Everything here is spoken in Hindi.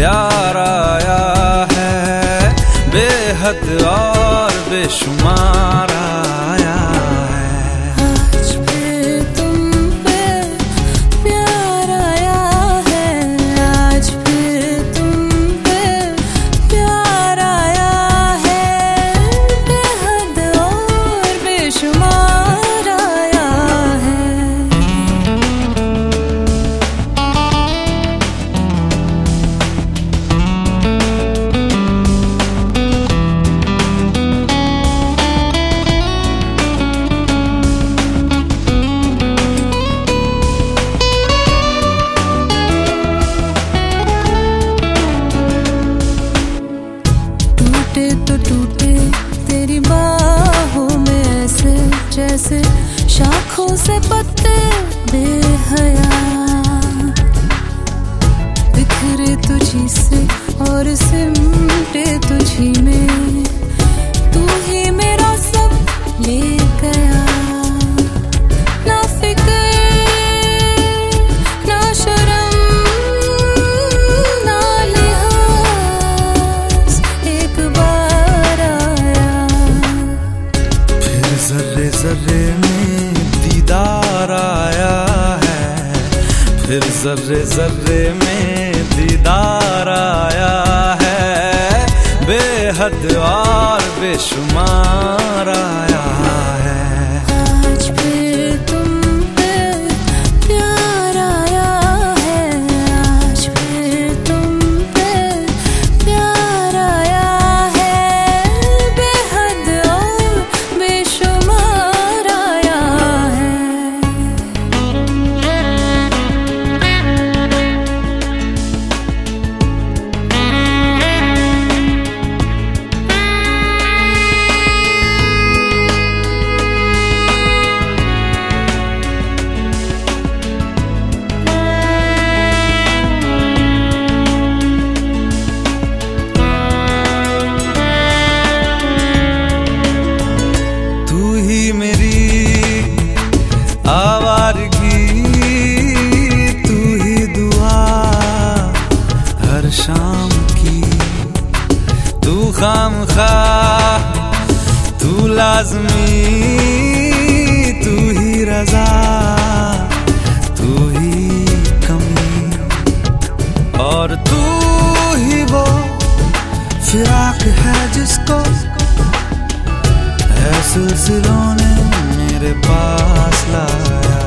प्यार आया है, बेहद और बेशुमार आया है। आज फिर तुम पे प्यार आया है, आज फिर तुम पे प्यार आया है, बेहद और बेशुमार आया है। टूटे तो टूटे तेरी बाहों में ऐसे जैसे शाखों से पत्ते बेहया, बिखरे तुझी से और सिमटे तुझी में, तू ही मेरा सब ले गया। ना फिक्र ना शर्म ना लिहाज, एक बार आया। फिर जर्रे जर्रे में दीदार आया है, फिर जर्रे जर्रे में दीदार आया है, बेहद और बेशुमार आया है। आज फिर तुम पे प्यार आया है, आज फिर तुम पे प्यार आया है, बेहद और बेशुमार आया है। तू ही मेरी आवारगी, तू ही दुआ हर शाम की, तू खामखा तू लाज़मी, तू ही रज़ा तू ही कमी, और तू ही वो फिराक है जिसको सिलसिलों ने मेरे पास लाया।